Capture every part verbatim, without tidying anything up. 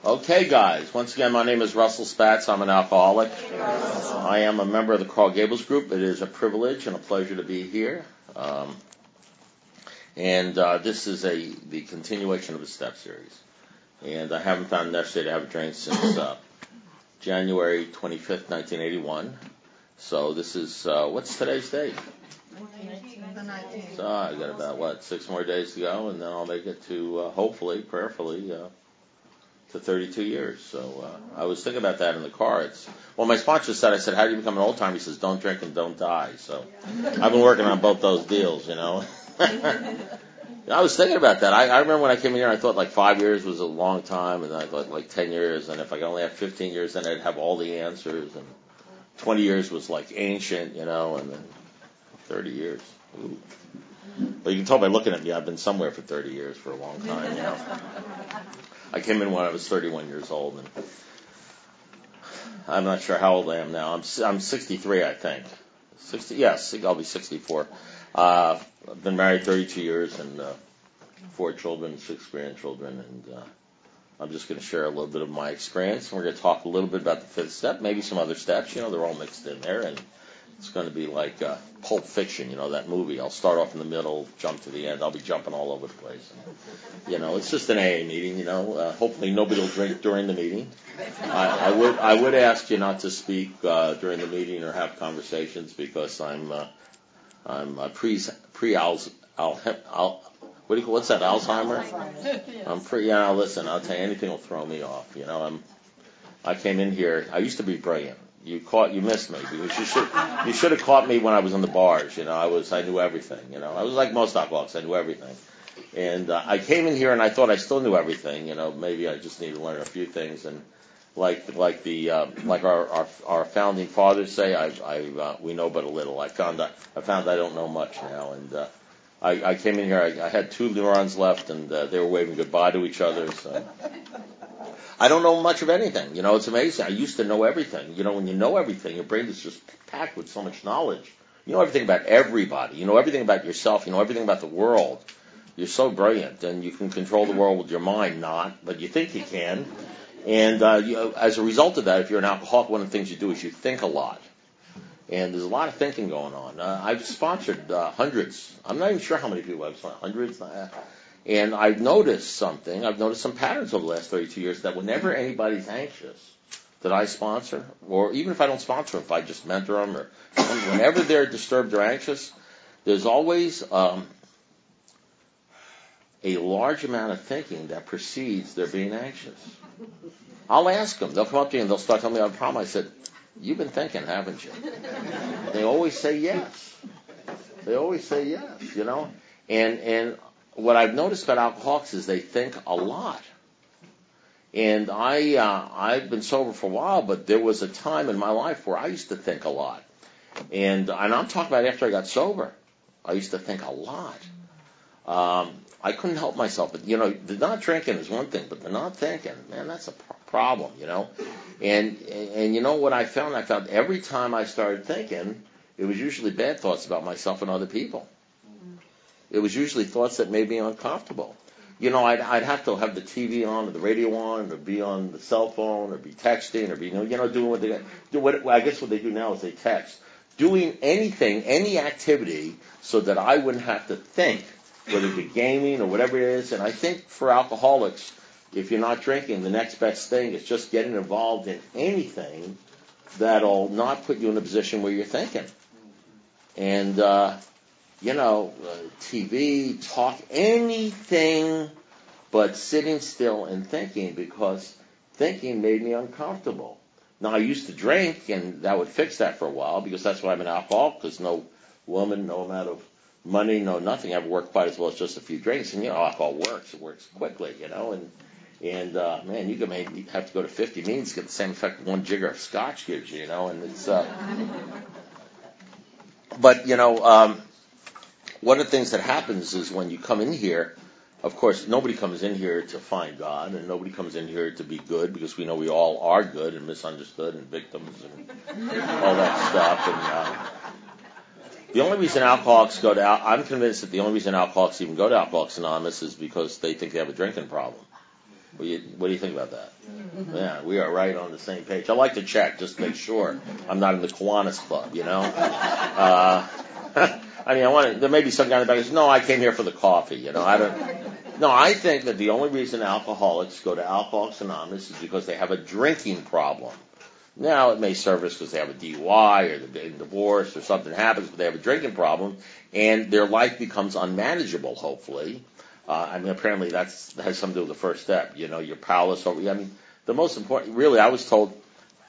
Okay, guys, once again, my name is Russell Spatz. I'm an alcoholic. I am a member of the Carl Gables Group. It is a privilege and a pleasure to be here. Um, and uh, this is a the continuation of a step series. And I haven't found it necessary to have a drink since uh, January twenty-fifth, nineteen eighty-one. So this is, uh, what's today's date? The nineteenth. So I got about, what, six more days to go, and then I'll make it to, uh, hopefully, prayerfully, uh, to thirty-two years. So uh, I was thinking about that in the car. It's well, my sponsor said, I said, how do you become an old timer? He says, don't drink and don't die. So I've been working on both those deals, you know. I was thinking about that. I, I remember when I came in here, I thought like five years was a long time, and then I thought like ten years, and if I could only have fifteen years, then I'd have all the answers, and twenty years was like ancient, you know, and then thirty years. Ooh. But you can tell by looking at me, I've been somewhere for thirty years for a long time, you know. I came in when I was thirty-one years old, and I'm not sure how old I am now. I'm I'm sixty-three, I think. sixty, yes, I'll be sixty-four. Uh, I've been married thirty-two years and uh, four children, six grandchildren, and uh, I'm just going to share a little bit of my experience. We're going to talk a little bit about the fifth step, maybe some other steps. You know, they're all mixed in there, and it's going to be like uh, Pulp Fiction, you know, that movie. I'll start off in the middle, jump to the end. I'll be jumping all over the place. And, you know, it's just an A A meeting, you know. Uh, hopefully nobody will drink during the meeting. I, I would I would ask you not to speak uh, during the meeting or have conversations because I'm uh, I'm uh, pre pre al, al, al what do you call what's that Alzheimer? I'm pre. Yeah, listen, I'll tell you, anything will throw me off. You know, I'm I came in here. I used to be brilliant. You caught, you missed me because you should, you should have caught me when I was in the bars. You know, I was, I knew everything. You know, I was like most alcoholics. I knew everything. And uh, I came in here and I thought I still knew everything. You know, maybe I just need to learn a few things. And like, like the, uh, like our, our, our founding fathers say, I, I, uh, we know but a little. I found, I, I found I don't know much now. And uh, I, I came in here. I, I had two neurons left, and uh, they were waving goodbye to each other. So. I don't know much of anything. You know, it's amazing. I used to know everything. You know, when you know everything, your brain is just packed with so much knowledge. You know everything about everybody. You know everything about yourself. You know everything about the world. You're so brilliant, and you can control the world with your mind, not, but you think you can. And uh, you, as a result of that, if you're an alcoholic, one of the things you do is you think a lot. And there's a lot of thinking going on. Uh, I've sponsored uh, hundreds. I'm not even sure how many people I've sponsored. Hundreds. Uh, And I've noticed something. I've noticed some patterns over the last thirty-two years that whenever anybody's anxious that I sponsor, or even if I don't sponsor them, if I just mentor them, or whenever they're disturbed or anxious, there's always um, a large amount of thinking that precedes their being anxious. I'll ask them. They'll come up to me and they'll start telling me about a problem. I said, you've been thinking, haven't you? They always say yes. They always say yes, you know. And and what I've noticed about alcoholics is they think a lot. And I, uh, I've been sober for a while, but there was a time in my life where I used to think a lot. And, and I'm talking about after I got sober. I used to think a lot. Um, I couldn't help myself. But, you know, the not drinking is one thing, but the not thinking, man, that's a pro- problem, you know. And, and, and you know what I found? I found every time I started thinking, it was usually bad thoughts about myself and other people. It was usually thoughts that made me uncomfortable. You know, I'd, I'd have to have the T V on or the radio on or be on the cell phone or be texting or be, you know, you know doing what they do. What I guess what they do now is they text. Doing anything, any activity, so that I wouldn't have to think, whether it be gaming or whatever it is. And I think for alcoholics, if you're not drinking, the next best thing is just getting involved in anything that'll not put you in a position where you're thinking. And, uh, you know, uh, T V, talk, anything but sitting still and thinking, because thinking made me uncomfortable. Now, I used to drink, and that would fix that for a while, because that's why I'm an alcoholic, because no woman, no amount of money, no nothing ever worked quite as well as just a few drinks. And, you know, alcohol works. It works quickly, you know. And, and uh, man, you can maybe have to go to fifty meetings to get the same effect one jigger of scotch gives you, you know. And it's, uh, but, you know, um, one of the things that happens is when you come in here, of course, nobody comes in here to find God, and nobody comes in here to be good, because we know we all are good and misunderstood and victims and all that stuff. And uh, the only reason alcoholics go to, I'm convinced that the only reason alcoholics even go to Alcoholics Anonymous is because they think they have a drinking problem. What do you, what do you think about that? Yeah, we are right on the same page. I like to check just to make sure I'm not in the Kiwanis Club, you know? Uh, I mean, I want to, there may be some guy in the back who says, no, I came here for the coffee, you know? I don't. No, I think that the only reason alcoholics go to Alcoholics Anonymous is because they have a drinking problem. Now, it may service because they have a D U I or they're getting divorced or something happens, but they have a drinking problem, and their life becomes unmanageable, hopefully. Uh, I mean, apparently that's, that has something to do with the first step. You know, you're powerless over, I mean, the most important, really, I was told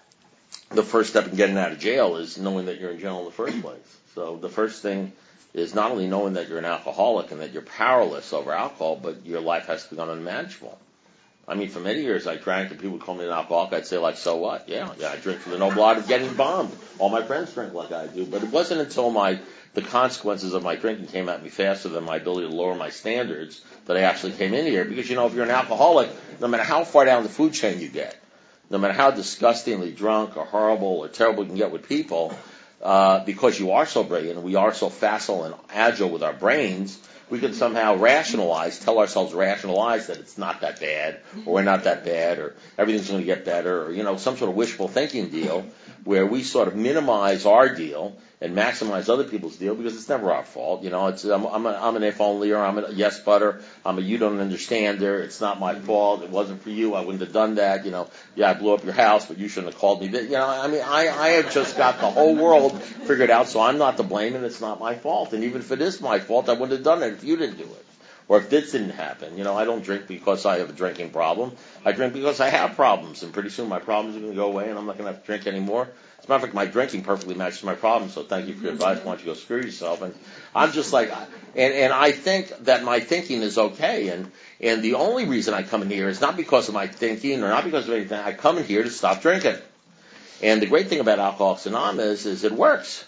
the first step in getting out of jail is knowing that you're in jail in the first place. So the first thing is not only knowing that you're an alcoholic and that you're powerless over alcohol, but your life has to become unmanageable. I mean, for many years I drank, and people would call me an alcoholic. I'd say, like, so what? Yeah, yeah, I drink for the noble art of getting bombed. All my friends drink like I do. But it wasn't until my the consequences of my drinking came at me faster than my ability to lower my standards that I actually came in here. Because, you know, if you're an alcoholic, no matter how far down the food chain you get, no matter how disgustingly drunk or horrible or terrible you can get with people, uh, because you are so brilliant and we are so facile and agile with our brains, we can somehow rationalize, tell ourselves rationalize that it's not that bad, or we're not that bad, or everything's going to get better, or, you know, some sort of wishful thinking deal where we sort of minimize our deal and maximize other people's deal because it's never our fault. You know, it's I'm, I'm, a, I'm an if only, or I'm a yes butter, I'm a you don't understander, it's not my fault, it wasn't for you, I wouldn't have done that, you know, yeah, I blew up your house, but you shouldn't have called me. You know, I mean, I, I have just got the whole world figured out, so I'm not to blame and it's not my fault. And even if it is my fault, I wouldn't have done it if you didn't do it. Or if this didn't happen. You know, I don't drink because I have a drinking problem. I drink because I have problems, and pretty soon my problems are going to go away and I'm not going to have to drink anymore. As a matter of fact, my drinking perfectly matches my problems, so thank you for your advice. Why don't you go screw yourself? And I'm just like, and, and I think that my thinking is okay, and, and the only reason I come in here is not because of my thinking or not because of anything. I come in here to stop drinking. And the great thing about Alcoholics Anonymous is it works.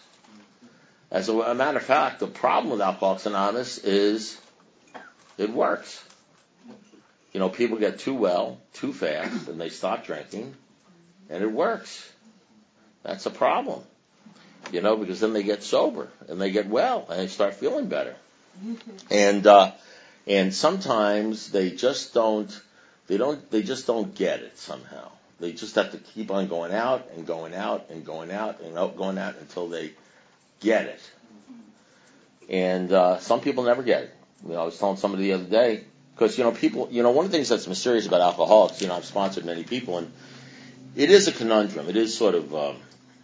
As a, a matter of fact, the problem with Alcoholics Anonymous is it works. You know, people get too well, too fast, and they stop drinking, and it works. That's a problem. You know, because then they get sober, and they get well, and they start feeling better. And, uh, and sometimes they just don't, they don't, they just don't get it somehow. They just have to keep on going out and going out and going out and out, going out until they get it. And uh, some people never get it. You know, I was telling somebody the other day, because, you know, people, you know, one of the things that's mysterious about alcoholics, you know, I've sponsored many people, and it is a conundrum. It is sort of um,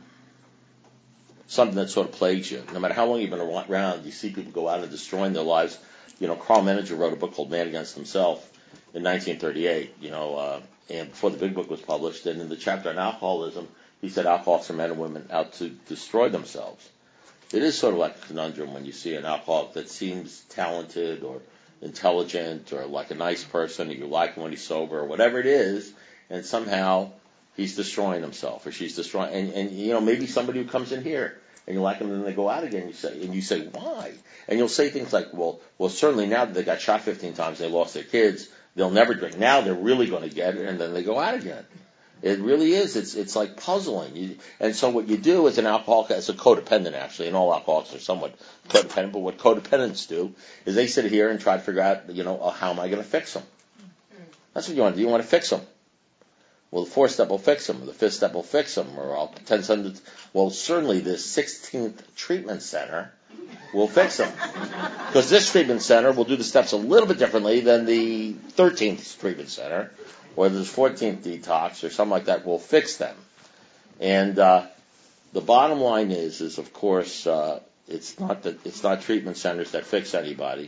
something that sort of plagues you. No matter how long you've been around, you see people go out and destroying their lives. You know, Carl Menninger wrote a book called Man Against Himself in nineteen thirty-eight, you know, uh, and before the big book was published. And in the chapter on alcoholism, he said alcoholics are men and women out to destroy themselves. It is sort of like a conundrum when you see an alcoholic that seems talented or intelligent or like a nice person, or you like him when he's sober or whatever it is, and somehow he's destroying himself or she's destroying. And, and you know, maybe somebody who comes in here and you like them and then they go out again, you say, and you say, why? And you'll say things like, well, well, certainly now that they got shot fifteen times, they lost their kids, they'll never drink. Now they're really going to get it, and then they go out again. It really is. It's it's like puzzling. You, and so what you do as an alcoholic, as a codependent actually, and all alcoholics are somewhat codependent, but what codependents do is they sit here and try to figure out, you know, oh, how am I going to fix them? That's what you want to do. You want to fix them. Well, the fourth step will fix them, or the fifth step will fix them, or I'll pretend something. Well, certainly the sixteenth treatment center will fix them. Because this treatment center will do the steps a little bit differently than the thirteenth treatment center, or the fourteenth detox, or something like that will fix them. And uh, the bottom line is, is of course, uh, it's not that it's not treatment centers that fix anybody.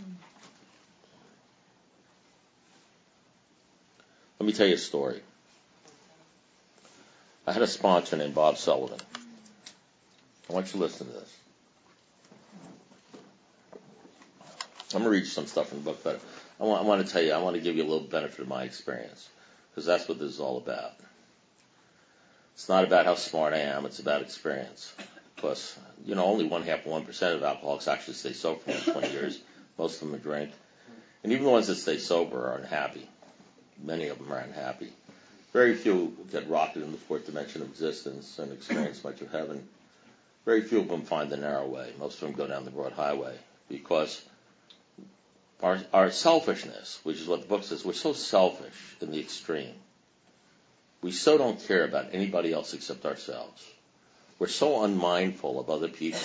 Let me tell you a story. I had a sponsor named Bob Sullivan. I want you to listen to this. I'm going to read you some stuff from the book, but I want, I want to tell you, I want to give you a little benefit of my experience, because that's what this is all about. It's not about how smart I am, it's about experience. Because, you know, only one half of one percent of alcoholics actually stay sober for twenty years. Most of them drink. And even the ones that stay sober are unhappy. Many of them are unhappy. Very few get rocketed in the fourth dimension of existence and experience much of heaven. Very few of them find the narrow way. Most of them go down the broad highway, because our, our selfishness, which is what the book says, we're so selfish in the extreme. We so don't care about anybody else except ourselves. We're so unmindful of other people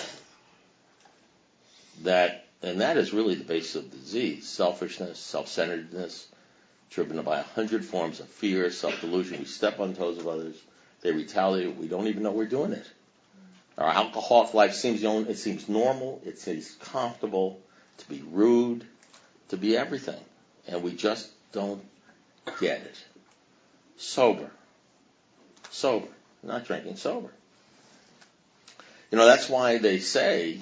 that, and that is really the basis of the disease, selfishness, self-centeredness, driven by a hundred forms of fear, self-delusion. We step on toes of others. They retaliate. We don't even know we're doing it. Our alcoholic life seems, it seems normal. It seems comfortable to be rude, to be everything. And we just don't get it. Sober. Sober. Not drinking, sober. You know, that's why they say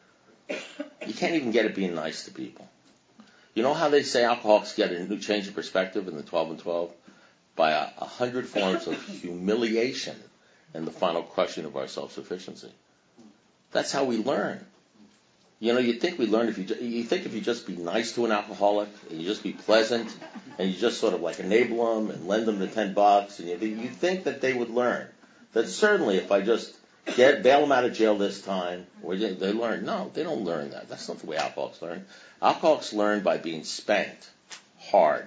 you can't even get it being nice to people. You know how they say alcoholics get a new change of perspective in the twelve and twelve? By a, a hundred forms of humiliation and the final crushing of our self-sufficiency. That's how we learn. You know, you think we learn if you, you think if you just be nice to an alcoholic and you just be pleasant and you just sort of like enable them and lend them the ten bucks and you, you think that they would learn. That certainly if I just get bail them out of jail this time, or they, they learn. No, they don't learn that. That's not the way alcoholics learn. Alcoholics learn by being spanked hard.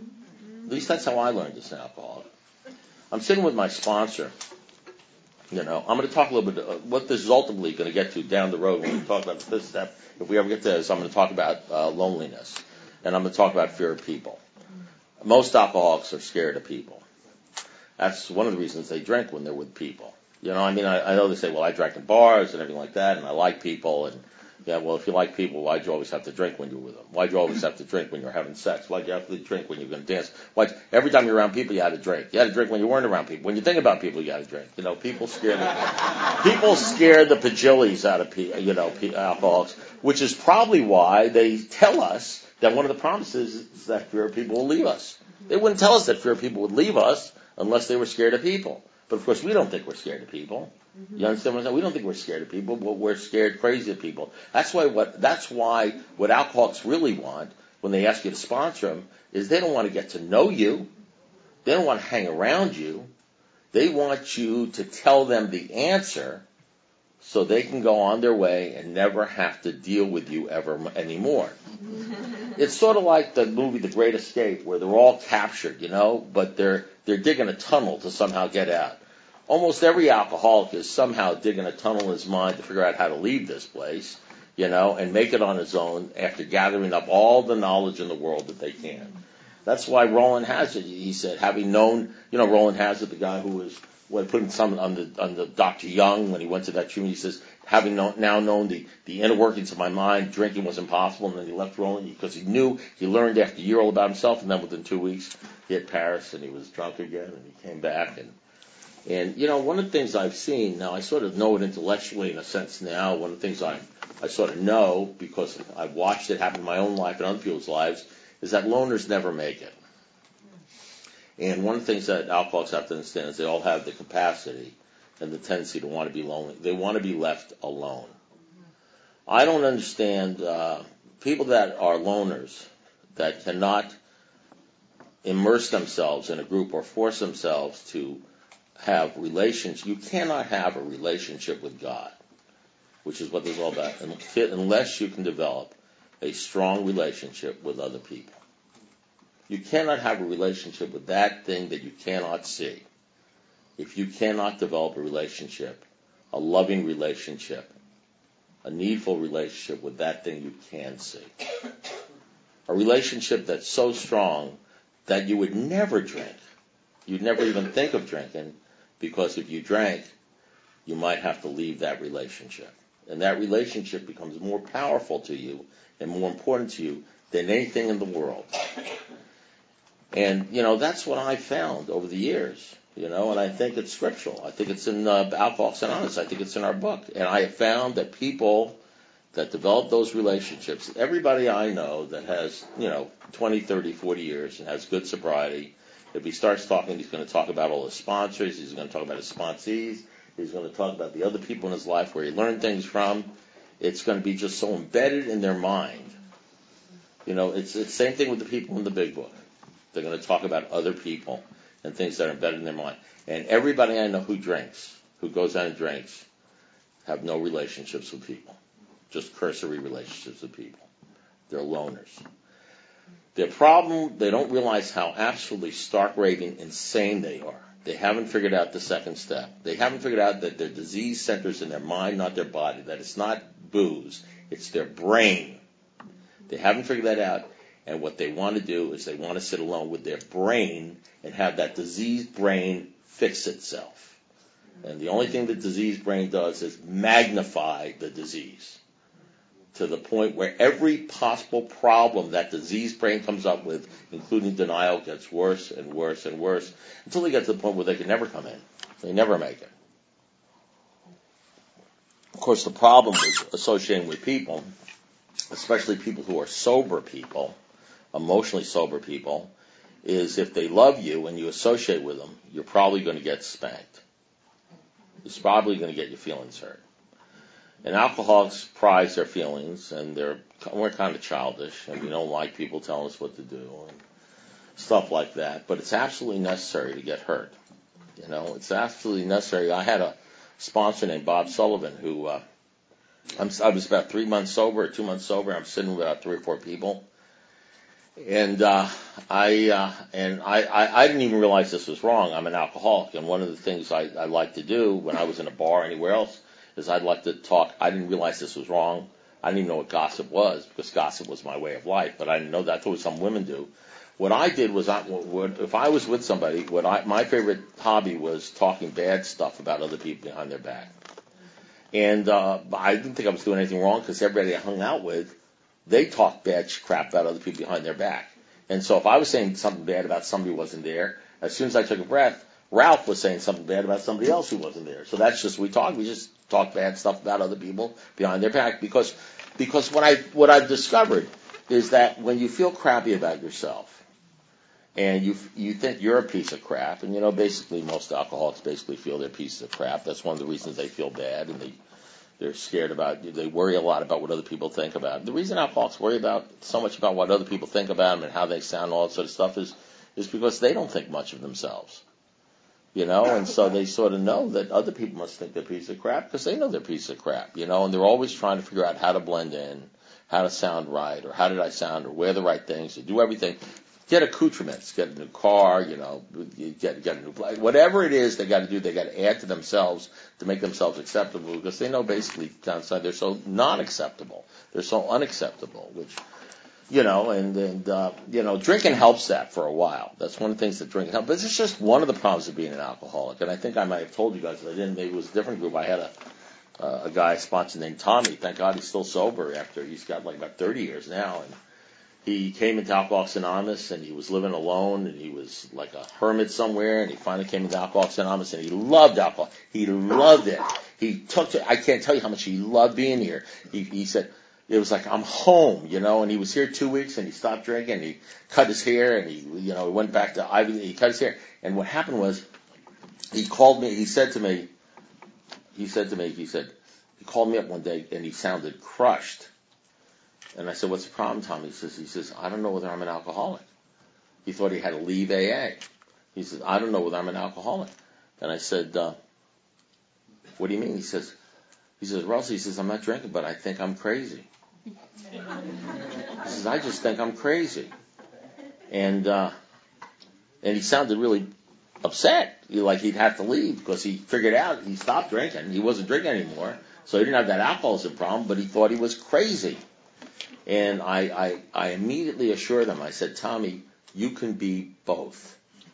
At least that's how I learned as an alcoholic. I'm sitting with my sponsor. You know, I'm going to talk a little bit uh, what this is ultimately going to get to down the road when we talk about the fifth step. If we ever get to this, I'm going to talk about uh, loneliness, and I'm going to talk about fear of people. Most alcoholics are scared of people. That's one of the reasons they drink when they're with people. You know, I mean, I, I know they say, well, I drank in bars and everything like that, and I like people, and yeah, well, if you like people, why'd you always have to drink when you're with them? Why'd you always have to drink when you're having sex? Why'd you have to drink when you're going to dance? Why'd, every time you're around people, you had to drink. You had to drink when you weren't around people. When you think about people, you had to drink. You know, people scare the, people scare the pajillies out of, you know, alcoholics, which is probably why they tell us that one of the promises is that fear of people will leave us. They wouldn't tell us that fear of people would leave us unless they were scared of people. But of course, we don't think we're scared of people. You understand what I'm saying? We don't think we're scared of people, but we're scared crazy of people. That's why what that's why what alcoholics really want when they ask you to sponsor them is they don't want to get to know you. They don't want to hang around you. They want you to tell them the answer so they can go on their way and never have to deal with you ever anymore. It's sort of like the movie The Great Escape, where they're all captured, you know, but they're they're digging a tunnel to somehow get out. Almost every alcoholic is somehow digging a tunnel in his mind to figure out how to leave this place, you know, and make it on his own after gathering up all the knowledge in the world that they can. That's why Roland Hazard, he said, having known, you know, Roland Hazard, the guy who was when putting some on the on the Doctor Young when he went to that treatment, he says, having known, now known the, the inner workings of my mind, drinking was impossible, and then he left Roland because he knew, he learned after a year all about himself, and then within two weeks he hit Paris and he was drunk again, and he came back. And, and you know, one of the things I've seen, now I sort of know it intellectually in a sense now, one of the things I, I sort of know because I've watched it happen in my own life and other people's lives, is that loners never make it. And one of the things that alcoholics have to understand is they all have the capacity and the tendency to want to be lonely. They want to be left alone. I don't understand uh, people that are loners that cannot immerse themselves in a group or force themselves to have relations. You cannot have a relationship with God, which is what this is all about, unless you can develop a strong relationship with other people. You cannot have a relationship with that thing that you cannot see if you cannot develop a relationship, a loving relationship, a needful relationship with that thing you can see. A relationship that's so strong that you would never drink. You'd never even think of drinking, because if you drank, you might have to leave that relationship. And that relationship becomes more powerful to you and more important to you than anything in the world. And, you know, that's what I found over the years, you know, and I think it's scriptural. I think it's in uh, Alcoholics Anonymous. I think it's in our book. And I have found that people that develop those relationships, everybody I know that has, you know, twenty, thirty, forty years and has good sobriety, if he starts talking, he's going to talk about all his sponsors, he's going to talk about his sponsees, he's going to talk about the other people in his life where he learned things from. It's going to be just so embedded in their mind. You know, it's the same thing with the people in the big book. They're going to talk about other people and things that are embedded in their mind. And everybody I know who drinks, who goes out and drinks, have no relationships with people. Just cursory relationships with people. They're loners. Their problem, they don't realize how absolutely stark raving insane they are. They haven't figured out the second step. They haven't figured out that their disease centers in their mind, not their body, that it's not booze, it's their brain. They haven't figured that out, and what they want to do is they want to sit alone with their brain and have that diseased brain fix itself. And the only thing the diseased brain does is magnify the disease to the point where every possible problem that diseased brain comes up with, including denial, gets worse and worse and worse until they get to the point where they can never come in. They never make it. Of course, the problem with associating with people, especially people who are sober people, emotionally sober people, is if they love you and you associate with them, you're probably going to get spanked. It's probably going to get your feelings hurt. And alcoholics prize their feelings, and they're we're kind of childish, and we don't like people telling us what to do and stuff like that. But it's absolutely necessary to get hurt. You know, it's absolutely necessary. I had a sponsor named Bob Sullivan who uh, I'm, I was about three months sober, or two months sober. I'm sitting with about three or four people, and uh, I uh, and I, I I didn't even realize this was wrong. I'm an alcoholic, and one of the things I, I like to do when I was in a bar or anywhere else is I'd like to talk. I didn't realize this was wrong. I didn't even know what gossip was, because gossip was my way of life, but I didn't know that's what some women do. What I did was, I, what, if I was with somebody, what I, my favorite hobby was talking bad stuff about other people behind their back. And uh, I didn't think I was doing anything wrong, because everybody I hung out with, they talked bad crap about other people behind their back. And so if I was saying something bad about somebody who wasn't there, as soon as I took a breath, Ralph was saying something bad about somebody else who wasn't there. So that's just, we talk, we just talk bad stuff about other people behind their back. Because, because what I, what I've discovered is that when you feel crappy about yourself, and you, you think you're a piece of crap, and you know, basically most alcoholics basically feel they're pieces of crap. That's one of the reasons they feel bad, and they, they're scared about, they worry a lot about what other people think about them. The reason alcoholics worry about, so much about what other people think about them and how they sound and all that sort of stuff is, is because they don't think much of themselves. You know, and so they sort of know that other people must think they're a piece of crap because they know they're a piece of crap, you know, and they're always trying to figure out how to blend in, how to sound right, or how did I sound, or wear the right things, or do everything. Get accoutrements, get a new car, you know, get, get a new, whatever it is they got to do, they got to add to themselves to make themselves acceptable, because they know basically down inside they're so non-acceptable, they're so unacceptable, which, you know, and, and uh, you know, drinking helps that for a while. That's one of the things that drinking helps. But it's just one of the problems of being an alcoholic. And I think I might have told you guys, I didn't, maybe it was a different group. I had a, uh, a guy sponsored named Tommy. Thank God he's still sober after, he's got like about thirty years now. And he came into Alcoholics Anonymous, and he was living alone, and he was like a hermit somewhere, and he finally came into Alcoholics Anonymous, and he loved alcohol. He loved it. He took to, I can't tell you how much he loved being here. He, he said, it was like, I'm home, you know, and he was here two weeks and he stopped drinking and he cut his hair and he, you know, went back to Ivy, he cut his hair. And what happened was, he called me, he said to me, he said to me, he said, he called me up one day and he sounded crushed. And I said, what's the problem, Tom? He says, he says, I don't know whether I'm an alcoholic. He thought he had to leave A A. He says, I don't know whether I'm an alcoholic. And I said, uh, what do you mean? He says, he says, Russell, he says, I'm not drinking, but I think I'm crazy. He says, I just think I'm crazy. And uh, and he sounded really upset, he, like he'd have to leave, because he figured out he stopped drinking. He wasn't drinking anymore, so he didn't have that alcoholism problem, but he thought he was crazy. And I, I, I immediately assured him, I said, Tommy, you can be both.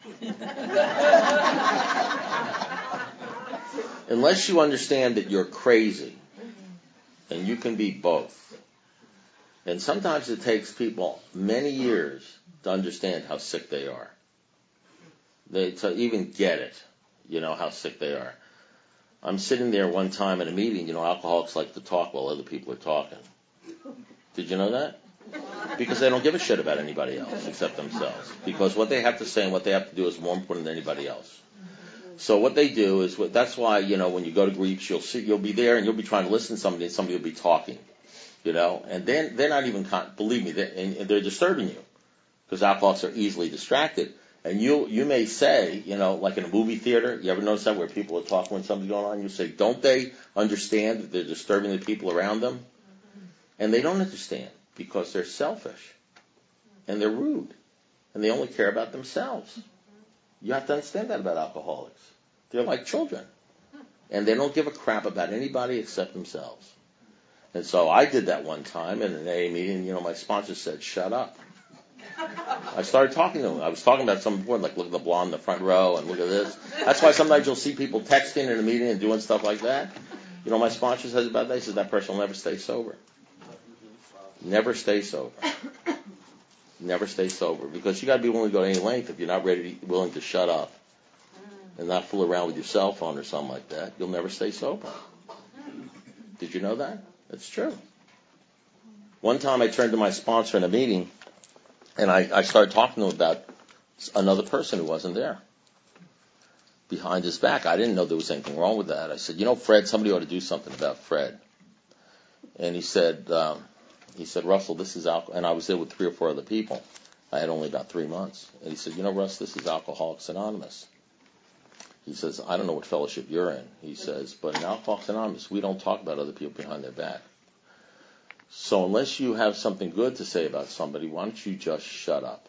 Unless you understand that you're crazy, and you can be both. And sometimes it takes people many years to understand how sick they are. They to even get it, you know, how sick they are. I'm sitting there one time in a meeting, you know, alcoholics like to talk while other people are talking. Did you know that? Because they don't give a shit about anybody else except themselves. Because what they have to say and what they have to do is more important than anybody else. So what they do is, that's why, you know, when you go to groups, you'll see, you'll be there and you'll be trying to listen to somebody and somebody will be talking. You know, and then they're not even, believe me, they're, and they're disturbing you, because alcoholics are easily distracted. And you you may say, you know, like in a movie theater, you ever notice that where people are talking when something's going on? You say, don't they understand that they're disturbing the people around them? And they don't understand, because they're selfish. and they're rude, and they only care about themselves. You have to understand that about alcoholics. They're like children, and they don't give a crap about anybody except themselves. And so I did that one time in an A A meeting. You know, my sponsor said, "Shut up." I started talking to him. I was talking about something before, like look at the blonde in the front row and look at this. That's why sometimes you'll see people texting in a meeting and doing stuff like that. You know, my sponsor says about that. He says that person will never stay sober. Never stay sober. Never stay sober, because you got to be willing to go to any length. If you're not ready, to, willing to shut up and not fool around with your cell phone or something like that, you'll never stay sober. Did you know that? It's true. One time I turned to my sponsor in a meeting, and I, I started talking to him about another person who wasn't there. Behind his back, I didn't know there was anything wrong with that. I said, you know, Fred, somebody ought to do something about Fred. And he said, um, he said, Russell, this is alcohol. And I was there with three or four other people. I had only about three months. And he said, you know, Russ, this is Alcoholics Anonymous. He says, I don't know what fellowship you're in. He says, but in Alcoholics Anonymous, we don't talk about other people behind their back. So unless you have something good to say about somebody, why don't you just shut up?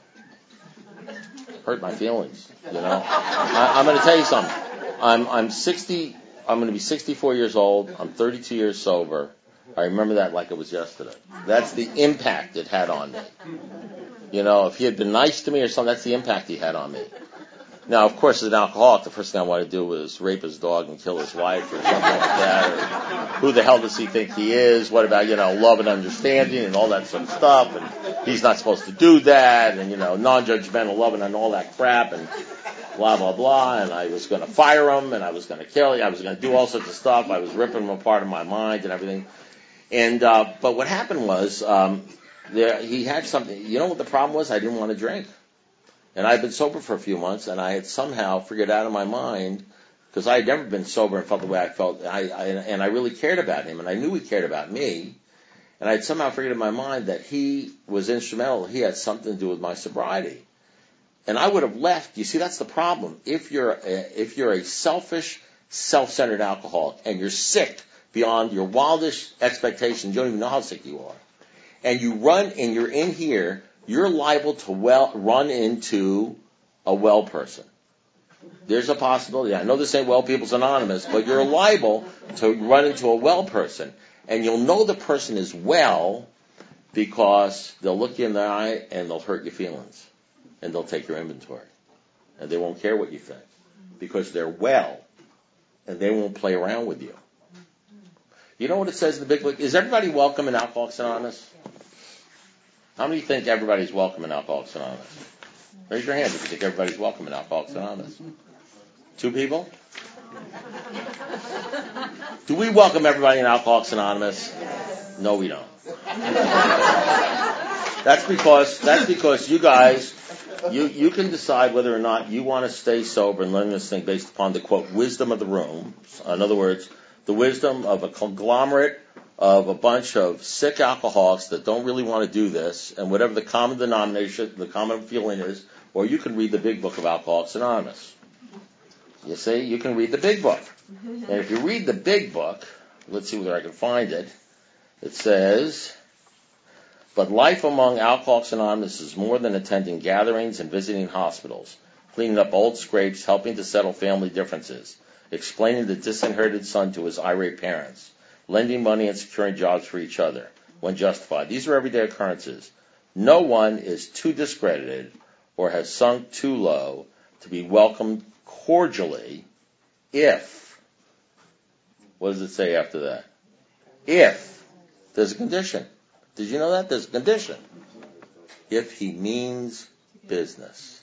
Hurt my feelings, you know. I, I'm going to tell you something. I'm I'm sixty. I'm going to be sixty-four years old. I'm thirty-two years sober. I remember that like it was yesterday. That's the impact it had on me. You know, if he had been nice to me or something, that's the impact he had on me. Now, of course, as an alcoholic, the first thing I want to do was rape his dog and kill his wife or something like that. Or who the hell does he think he is? What about, you know, love and understanding and all that sort of stuff? And he's not supposed to do that. And, you know, non-judgmental loving and all that crap and blah, blah, blah. And I was going to fire him and I was going to kill him. I was going to do all sorts of stuff. I was ripping him apart in my mind and everything. And, uh, but what happened was, um, there, he had something, you know what the problem was? I didn't want to drink. And I'd been sober for a few months, and I had somehow figured out of my mind, because I had never been sober and felt the way I felt, I, I, and I really cared about him, and I knew he cared about me, and I had somehow figured in my mind that he was instrumental, he had something to do with my sobriety. And I would have left. You see, that's the problem. If you're a, if you're a selfish, self-centered alcoholic, and you're sick beyond your wildest expectations, you don't even know how sick you are, and you run, and you're in here, you're liable to well run into a well person. There's a possibility. I know this ain't Well People's Anonymous, but you're liable to run into a well person. And you'll know the person is well because they'll look you in the eye and they'll hurt your feelings. And they'll take your inventory. And they won't care what you think because they're well. And they won't play around with you. You know what it says in the big book? Is everybody welcome in Alcoholics Anonymous? How many think everybody's welcome in Alcoholics Anonymous? Raise your hand if you think everybody's welcome in Alcoholics Anonymous. Two people? Do we welcome everybody in Alcoholics Anonymous? No, we don't. That's because that's because you guys, you, you can decide whether or not you want to stay sober and learn this thing based upon the, quote, wisdom of the room. In other words, the wisdom of a conglomerate of a bunch of sick alcoholics that don't really want to do this, and whatever the common denomination, the common feeling is, or you can read the big book of Alcoholics Anonymous. You see, you can read the big book. And if you read the big book, let's see whether I can find it, it says, but life among Alcoholics Anonymous is more than attending gatherings and visiting hospitals, cleaning up old scrapes, helping to settle family differences, explaining the disinherited son to his irate parents, lending money and securing jobs for each other when justified. These are everyday occurrences. No one is too discredited or has sunk too low to be welcomed cordially if, what does it say after that? If there's a condition. Did you know that? There's a condition. If he means business.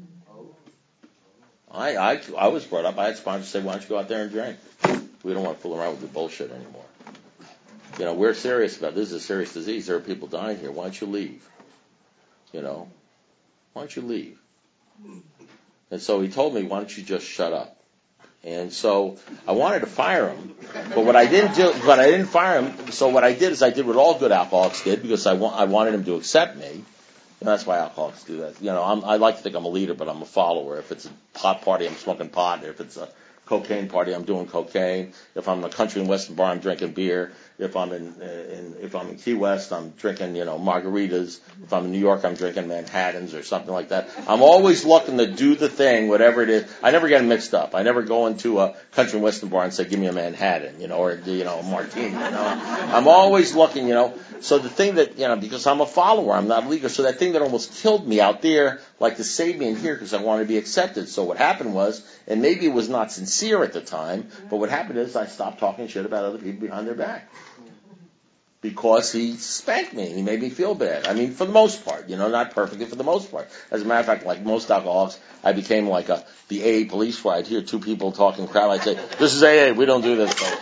I, I, I was brought up, I had sponsors say, why don't you go out there and drink? We don't want to fool around with the bullshit anymore. You know, we're serious about this. This is a serious disease. There are people dying here. Why don't you leave? You know, why don't you leave? And so he told me, why don't you just shut up? And so I wanted to fire him, but what I didn't do, but I didn't fire him. So what I did is I did what all good alcoholics did because I, wa- I wanted him to accept me. And that's why alcoholics do that. You know, I'm, I like to think I'm a leader, but I'm a follower. If it's a pot party, I'm smoking pot. If it's a cocaine party, I'm doing cocaine. If I'm in a country and western bar, I'm drinking beer. If I'm in, in if I'm in Key West, I'm drinking, you know, margaritas. If I'm in New York, I'm drinking Manhattans or something like that. I'm always looking to do the thing, whatever it is. I never get them mixed up. I never go into a country and western bar and say, give me a Manhattan, you know, or, you know, a martini, you know. I'm always looking, you know. So the thing that, you know, because I'm a follower, I'm not legal. So that thing that almost killed me out there, like to save me in here because I wanted to be accepted. So what happened was, and maybe it was not sincere at the time, but what happened is I stopped talking shit about other people behind their back. Because he spanked me and he made me feel bad. I mean, for the most part, you know, not perfectly, for the most part. As a matter of fact, like most alcoholics, I became like a, the A A police where I'd hear two people talking crap. I'd say, this is A A, we don't do this. So,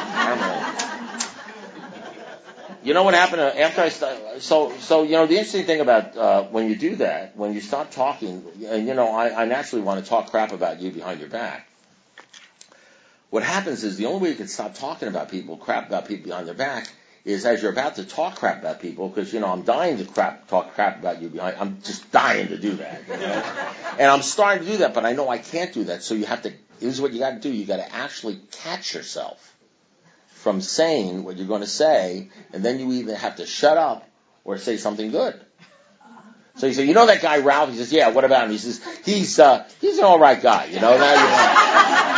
you know what happened after I started? So, so, you know, the interesting thing about uh, when you do that, when you stop talking, and, you know, I, I naturally want to talk crap about you behind your back. What happens is the only way you can stop talking about people, crap about people behind their back, is as you're about to talk crap about people, because, you know, I'm dying to crap, talk crap about you behind, I'm just dying to do that, you know? And I'm starting to do that, but I know I can't do that, so you have to, here's what you got to do, you got to actually catch yourself from saying what you're going to say, and then you either have to shut up or say something good. So you say, you know that guy Ralph? He says, yeah, what about him? He says, he's, uh, he's an alright guy, you know? Now you know.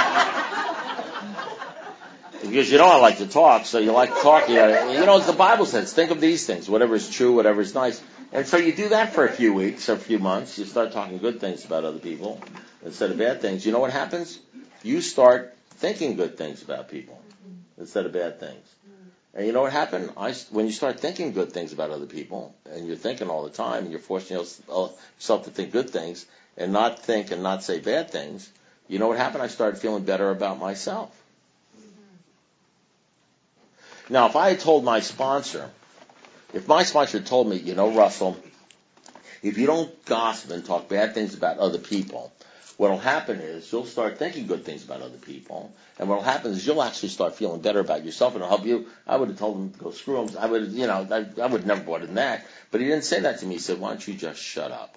Because you know I like to talk, so you like to talk. You, gotta, you know, as the Bible says, think of these things, whatever is true, whatever is nice. And so you do that for a few weeks or a few months. You start talking good things about other people instead of bad things. You know what happens? You start thinking good things about people instead of bad things. And you know what happened? I, when you start thinking good things about other people, and you're thinking all the time, and you're forcing yourself to think good things and not think and not say bad things, you know what happened? I started feeling better about myself. Now, if I had told my sponsor, if my sponsor had told me, you know, Russell, if you don't gossip and talk bad things about other people, what will happen is you'll start thinking good things about other people, and what will happen is you'll actually start feeling better about yourself, and it'll help you. I would have told him to go screw him. I would, you know, I, I would have never bought in that. But he didn't say that to me. He said, why don't you just shut up?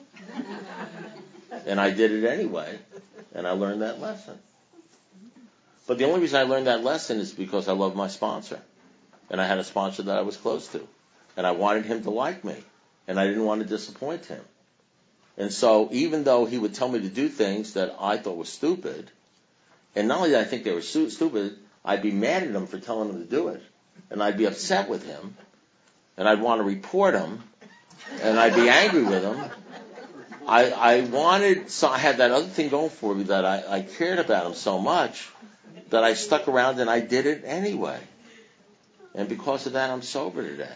And I did it anyway, and I learned that lesson. But the only reason I learned that lesson is because I love my sponsor. And I had a sponsor that I was close to. And I wanted him to like me. And I didn't want to disappoint him. And so even though he would tell me to do things that I thought were stupid, and not only did I think they were su- stupid, I'd be mad at him for telling him to do it. And I'd be upset with him. And I'd want to report him. And I'd be angry with him. I, I wanted, so I had that other thing going for me that I, I cared about him so much that I stuck around and I did it anyway. And because of that, I'm sober today.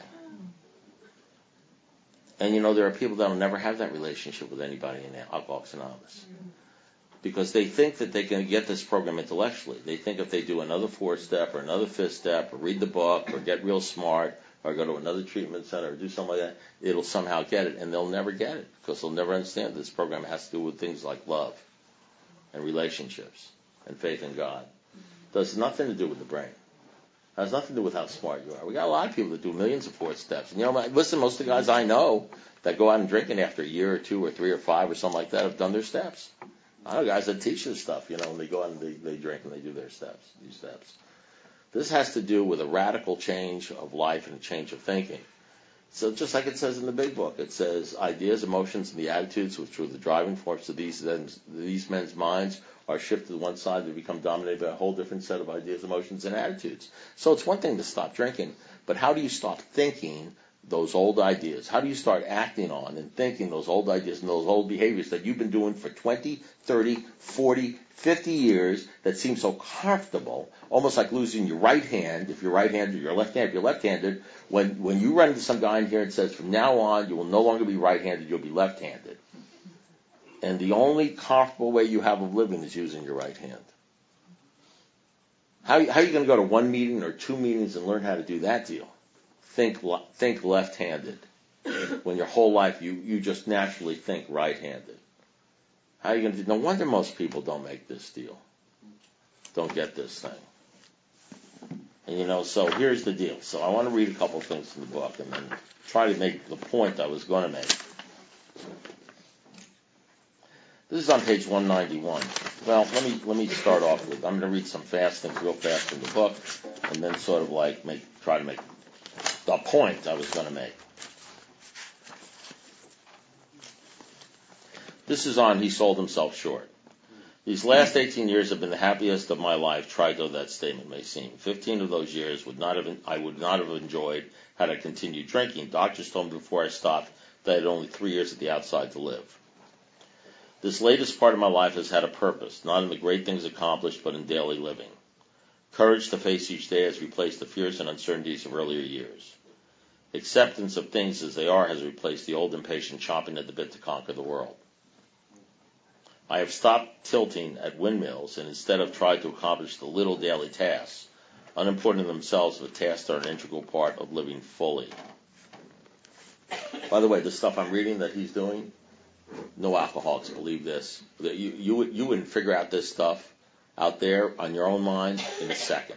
And, you know, there are people that will never have that relationship with anybody in Alcoholics Anonymous. Because they think that they can get this program intellectually. They think if they do another four-step or another fifth-step or read the book or get real smart or go to another treatment center or do something like that, it'll somehow get it. And they'll never get it because they'll never understand this program has to do with things like love and relationships and faith in God. It has nothing to do with the brain. It has nothing to do with how smart you are. We got a lot of people that do millions of fourth steps. And, you know, listen, most of the guys I know that go out and drinking after a year or two or three or five or something like that have done their steps. I know guys that teach this stuff, you know, when they go out and they, they drink and they do their steps, these steps. This has to do with a radical change of life and a change of thinking. So just like it says in the big book, it says ideas, emotions, and the attitudes which were the driving force of these, these men's minds are shifted to one side. They become dominated by a whole different set of ideas, emotions, and attitudes. So it's one thing to stop drinking, but how do you stop thinking those old ideas? How do you start acting on and thinking those old ideas and those old behaviors that you've been doing for twenty, thirty, forty, fifty years that seem so comfortable, almost like losing your right hand if you're right-handed, or your left hand if you're left-handed. When, when you run into some guy in here and says, from now on, you will no longer be right-handed, you'll be left-handed. And the only comfortable way you have of living is using your right hand. How, how are you going to go to one meeting or two meetings and learn how to do that deal? Think think left-handed. When your whole life you, you just naturally think right-handed. How are you going to do? No wonder most people don't make this deal. Don't get this thing. And you know, so here's the deal. So I want to read a couple things from the book and then try to make the point I was going to make. This is on page one ninety-one. Well, let me let me start off with, I'm going to read some fast things real fast from the book, and then sort of like make try to make the point I was going to make. This is on He Sold Himself Short. These last eighteen years have been the happiest of my life, tried though that statement may seem. Fifteen of those years would not have I would not have enjoyed had I continued drinking. Doctors told me before I stopped that I had only three years at the outside to live. This latest part of my life has had a purpose, not in the great things accomplished, but in daily living. Courage to face each day has replaced the fears and uncertainties of earlier years. Acceptance of things as they are has replaced the old impatient chomping at the bit to conquer the world. I have stopped tilting at windmills and instead have tried to accomplish the little daily tasks, unimportant in themselves, but tasks that are an integral part of living fully. By the way, the stuff I'm reading that he's doing, no alcoholics believe this. You, you, you wouldn't figure out this stuff out there on your own mind in a second.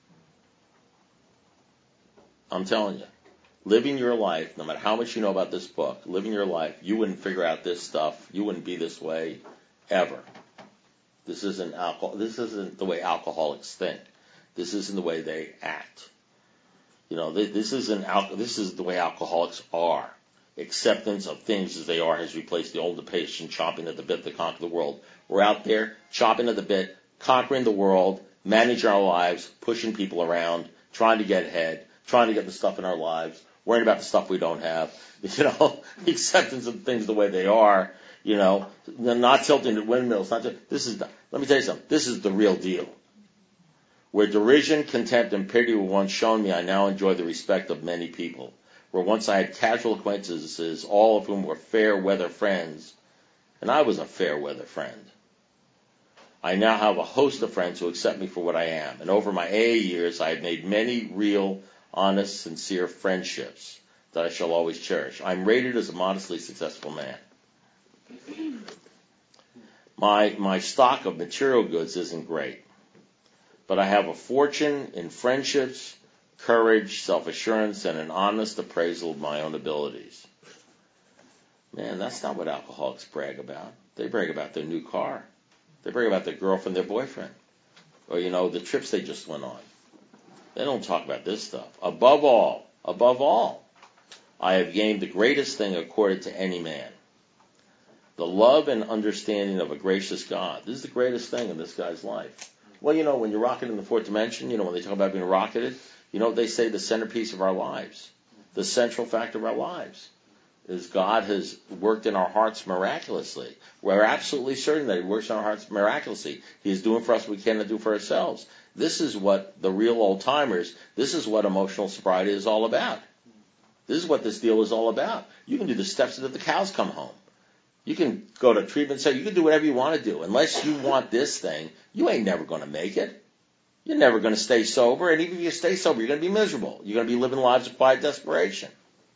I'm telling you, living your life, no matter how much you know about this book, living your life, you wouldn't figure out this stuff. You wouldn't be this way ever. This isn't alcohol. This isn't the way alcoholics think. This isn't the way they act. You know, this isn't al- This is the way alcoholics are. Acceptance of things as they are has replaced the old impatient chomping at the bit to conquer the world. We're out there chomping at the bit, conquering the world, managing our lives, pushing people around, trying to get ahead, trying to get the stuff in our lives, worrying about the stuff we don't have. You know, acceptance of things the way they are. You know, not tilting at windmills. Not to, this is. The, let me tell you something. This is the real deal. Where derision, contempt, and pity were once shown me, I now enjoy the respect of many people. Where once I had casual acquaintances, all of whom were fair-weather friends, and I was a fair-weather friend. I now have a host of friends who accept me for what I am, and over my A A years I have made many real, honest, sincere friendships that I shall always cherish. I'm rated as a modestly successful man. My, my stock of material goods isn't great, but I have a fortune in friendships, courage, self-assurance, and an honest appraisal of my own abilities. Man, that's not what alcoholics brag about. They brag about their new car. They brag about their girlfriend, their boyfriend, or, you know, the trips they just went on. They don't talk about this stuff. Above all, above all, I have gained the greatest thing accorded to any man. The love and understanding of a gracious God. This is the greatest thing in this guy's life. Well, you know, when you're rocketed in the fourth dimension, you know, when they talk about being rocketed, you know what they say the centerpiece of our lives, the central fact of our lives, is God has worked in our hearts miraculously. We're absolutely certain that He works in our hearts miraculously. He is doing for us what we cannot do for ourselves. This is what the real old-timers, this is what emotional sobriety is all about. This is what this deal is all about. You can do the steps until the cows come home. You can go to treatment center. You can do whatever you want to do. Unless you want this thing, you ain't never going to make it. You're never going to stay sober, and even if you stay sober, you're going to be miserable. You're going to be living lives of quiet desperation.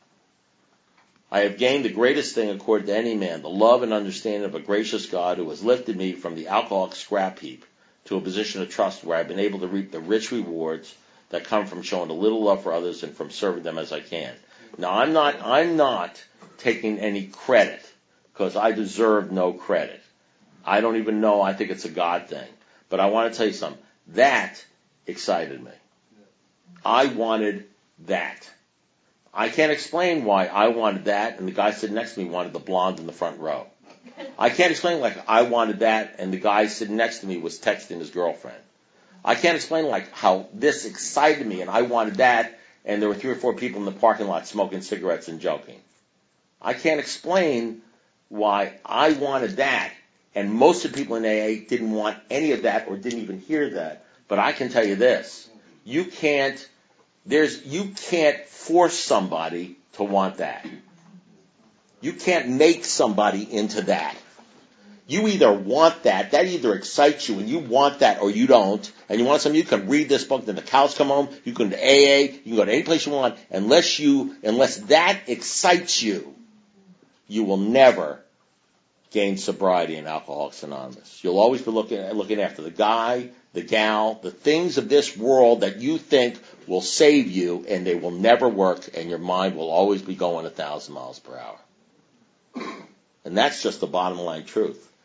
I have gained the greatest thing accorded to any man, the love and understanding of a gracious God who has lifted me from the alcoholic scrap heap to a position of trust where I've been able to reap the rich rewards that come from showing a little love for others and from serving them as I can. Now, I'm not, I'm not taking any credit because I deserve no credit. I don't even know. I think it's a God thing. But I want to tell you something. That excited me. I wanted that. I can't explain why I wanted that and the guy sitting next to me wanted the blonde in the front row. I can't explain like I wanted that and the guy sitting next to me was texting his girlfriend. I can't explain like how this excited me and I wanted that and there were three or four people in the parking lot smoking cigarettes and joking. I can't explain why I wanted that and most of the people in A A didn't want any of that or didn't even hear that. But I can tell you this, you can't, there's, you can't force somebody to want that. You can't make somebody into that. You either want that, that either excites you and you want that or you don't, and you want something, you can read this book, then the cows come home, you can go to A A, you can go to any place you want, unless you, unless that excites you, you will never gain sobriety in Alcoholics Anonymous. You'll always be looking looking after the guy, the gal, the things of this world that you think will save you, and they will never work, and your mind will always be going a thousand miles per hour. And that's just the bottom line truth.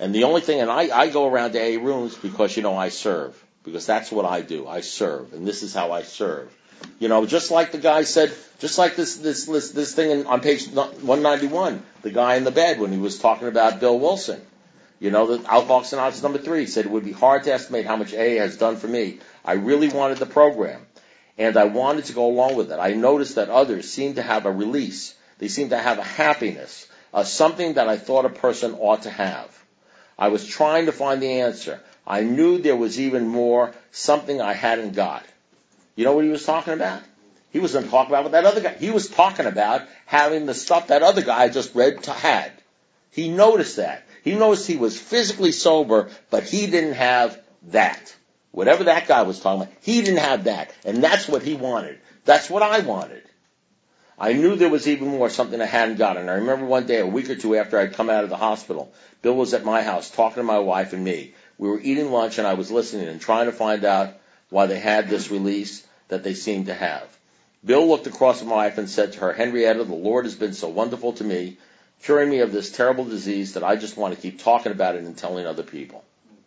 And the only thing, and I, I go around to A A rooms because, you know, I serve. Because that's what I do. I serve. And this is how I serve. You know, just like the guy said, just like this this this, this thing in, on page one ninety-one, the guy in the bed when he was talking about Bill Wilson. You know, the Alcoholics Anonymous number three said it would be hard to estimate how much A A has done for me. I really wanted the program. And I wanted to go along with it. I noticed that others seem to have a release. They seem to have a happiness, uh, something that I thought a person ought to have. I was trying to find the answer. I knew there was even more, something I hadn't got. You know what he was talking about? He wasn't talking about what that other guy, he was talking about having the stuff that other guy I just read to had. He noticed that. He noticed he was physically sober, but he didn't have that. Whatever that guy was talking about, he didn't have that. And that's what he wanted. That's what I wanted. I knew there was even more, something I hadn't gotten. I remember one day, a week or two after I'd come out of the hospital, Bill was at my house talking to my wife and me. We were eating lunch and I was listening and trying to find out why they had this release that they seemed to have. Bill looked across at my wife and said to her, Henrietta, the Lord has been so wonderful to me, curing me of this terrible disease that I just want to keep talking about it and telling other people.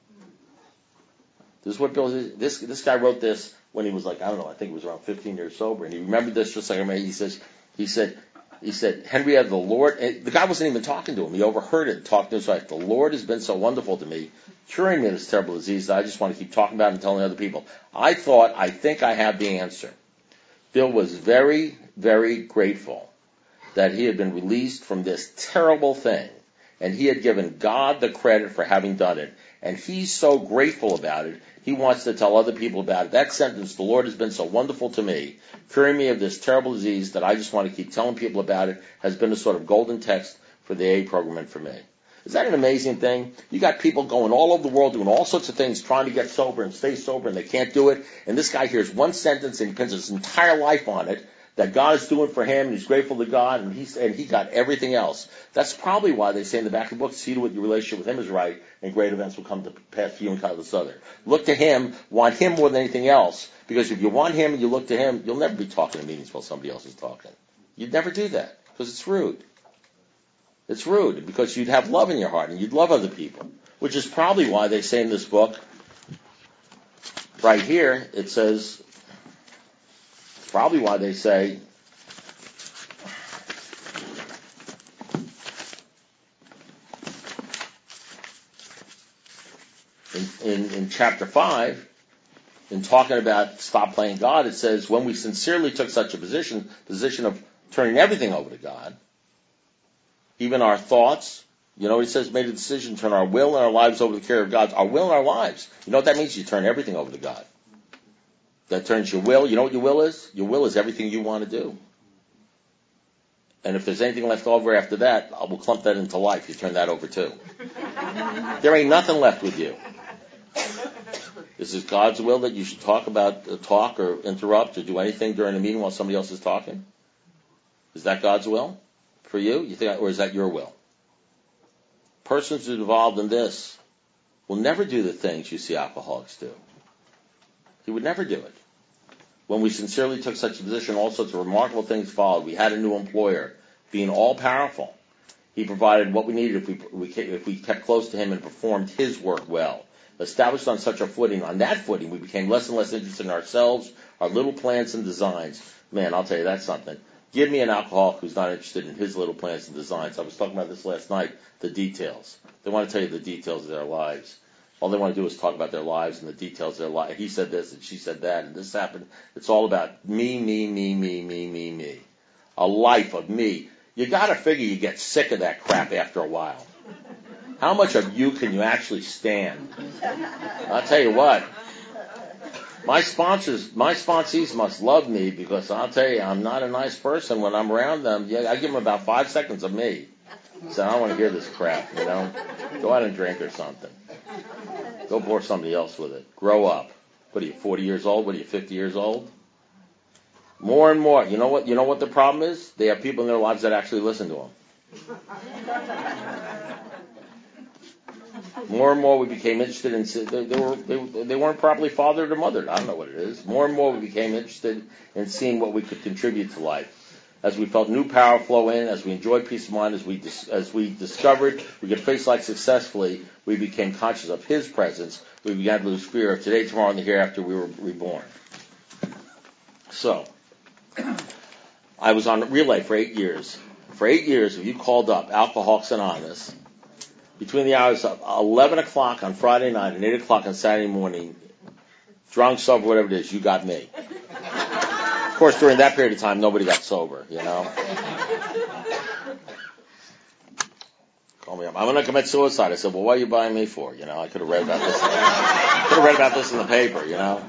This is what Bill, this, this guy wrote this when he was like, I don't know, I think he was around fifteen years sober. And he remembered this just like I mean, he says, he said, he said, Henrietta, the Lord, the guy wasn't even talking to him. He overheard it, talked to his wife. The Lord has been so wonderful to me, curing me of this terrible disease that I just want to keep talking about it and telling other people. I thought, I think I have the answer. Bill was very, very grateful that he had been released from this terrible thing. And he had given God the credit for having done it. And he's so grateful about it, he wants to tell other people about it. That sentence, the Lord has been so wonderful to me, curing me of this terrible disease that I just want to keep telling people about it, has been a sort of golden text for the A A program and for me. Is that an amazing thing? You got people going all over the world doing all sorts of things, trying to get sober and stay sober, and they can't do it. And this guy hears one sentence and he pins his entire life on it, that God is doing for him, and he's grateful to God, and he's and he got everything else. That's probably why they say in the back of the book, see to what your relationship with him is right, and great events will come to pass for you and countless other. Look to him, want him more than anything else, because if you want him and you look to him, you'll never be talking in meetings while somebody else is talking. You'd never do that, because it's rude. It's rude, because you'd have love in your heart, and you'd love other people, which is probably why they say in this book, right here, it says, probably why they say, in, in, in chapter five, in talking about stop playing God, it says, when we sincerely took such a position, position of turning everything over to God, even our thoughts, you know, he says, made a decision to turn our will and our lives over to the care of God. Our will and our lives. You know what that means? You turn everything over to God. That turns your will. You know what your will is? Your will is everything you want to do. And if there's anything left over after that, I will clump that into life. You turn that over too. There ain't nothing left with you. Is it God's will that you should talk about, uh, talk or interrupt or do anything during a meeting while somebody else is talking? Is that God's will for you? You think, or is that your will? Persons who are involved in this will never do the things you see alcoholics do. He would never do it. When we sincerely took such a position, all sorts of remarkable things followed. We had a new employer, being all-powerful. He provided what we needed if we, we if we kept close to him and performed his work well. Established on such a footing, on that footing, we became less and less interested in ourselves, our little plans and designs. Man, I'll tell you, that's something. Give me an alcoholic who's not interested in his little plans and designs. I was talking about this last night, the details. They want to tell you the details of their lives. All they want to do is talk about their lives and the details of their life. He said this and she said that and this happened. It's all about me, me, me, me, me, me, me. A life of me. You got to figure you get sick of that crap after a while. How much of you can you actually stand? I'll tell you what. My sponsors, my sponsees must love me because I'll tell you, I'm not a nice person when I'm around them. Yeah, I give them about five seconds of me. So I don't want to hear this crap, you know. Go out and drink or something. Go bore somebody else with it. Grow up. What are you, forty years old? What are you, fifty years old? More and more. You know what? You know what the problem is? They have people in their lives that actually listen to them. More and more we became interested in, they, they, were, they, they weren't properly fathered or mothered. I don't know what it is. More and more we became interested in seeing what we could contribute to life. as we felt new power flow in, as we enjoyed peace of mind, as we dis- as we discovered we could face life successfully, we became conscious of His presence. We began to lose fear of today, tomorrow, and the hereafter. We were reborn. So, I was on Relay for eight years. For eight years, if you called up Alcoholics Anonymous, between the hours of eleven o'clock on Friday night and eight o'clock on Saturday morning, drunk, sober, whatever it is, you got me. Of course, during that period of time, nobody got sober, you know. Call me up. I'm going to commit suicide. I said, well, what are you buying me for? You know, I could have read about this. Could have read about this in the paper, you know.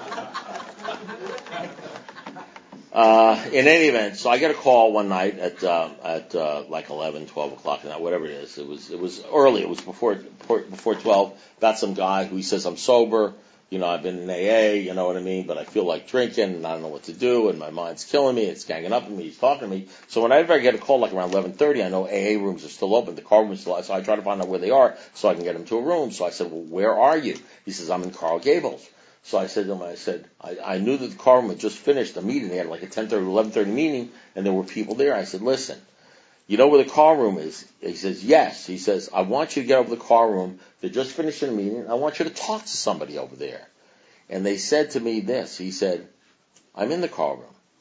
Uh, in any event, so I get a call one night at uh, at uh, like eleven, twelve o'clock at night, whatever it is. It was it was early. It was before before twelve. About some guy who he says, I'm sober. You know, I've been in A A, you know what I mean, but I feel like drinking and I don't know what to do and my mind's killing me, it's ganging up on me, he's talking to me. So whenever I get a call like around eleven thirty, I know A A rooms are still open, the car room is still open, so I try to find out where they are so I can get him to a room. So I said, well, where are you? He says, I'm in Coral Gables. So I said to him, I said, I, I knew that the car room had just finished a meeting. They had like a ten thirty, eleven thirty meeting and there were people there. I said, listen, you know where the car room is? He says, yes. He says, I want you to get over the car room. They're just finishing a meeting. I want you to talk to somebody over there. And they said to me this. He said, I'm in the car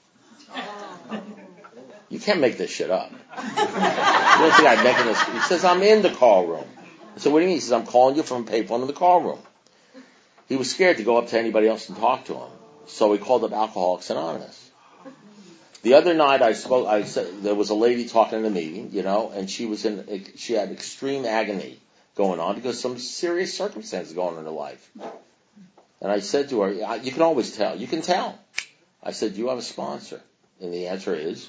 room. You can't make this shit up. You don't think I'm making this? He says, I'm in the car room. I said, what do you mean? He says, I'm calling you from a payphone in the car room. He was scared to go up to anybody else and talk to him. So he called up Alcoholics Anonymous. The other night I spoke, I said, there was a lady talking in a meeting, you know, and she was in, she had extreme agony going on because some serious circumstances going on in her life. And I said to her, you can always tell. You can tell. I said, do you have a sponsor? And the answer is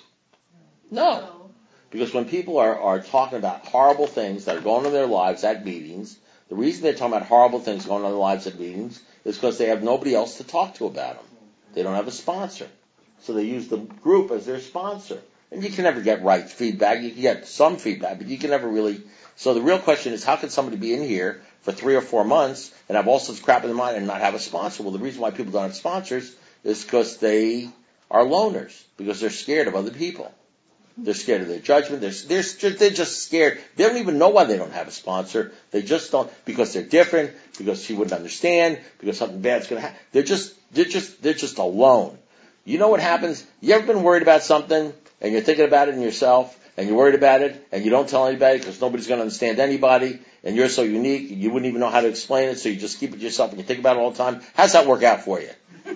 no. Because when people are, are talking about horrible things that are going on in their lives at meetings, the reason they're talking about horrible things going on in their lives at meetings is because they have nobody else to talk to about them. They don't have a sponsor. So they use the group as their sponsor. And you can never get right feedback. You can get some feedback, but you can never really. So the real question is, how can somebody be in here for three or four months and have all sorts of crap in their mind and not have a sponsor? Well, the reason why people don't have sponsors is because they are loners, because they're scared of other people. They're scared of their judgment. They're, they're, they're just scared. They don't even know why they don't have a sponsor. They just don't, because they're different, because she wouldn't understand, because something bad's going to happen. They're just, they're just, they're just alone. You know what happens? You ever been worried about something and you're thinking about it in yourself and you're worried about it and you don't tell anybody because nobody's going to understand anybody and you're so unique you wouldn't even know how to explain it, so you just keep it to yourself and you think about it all the time? How's that work out for you?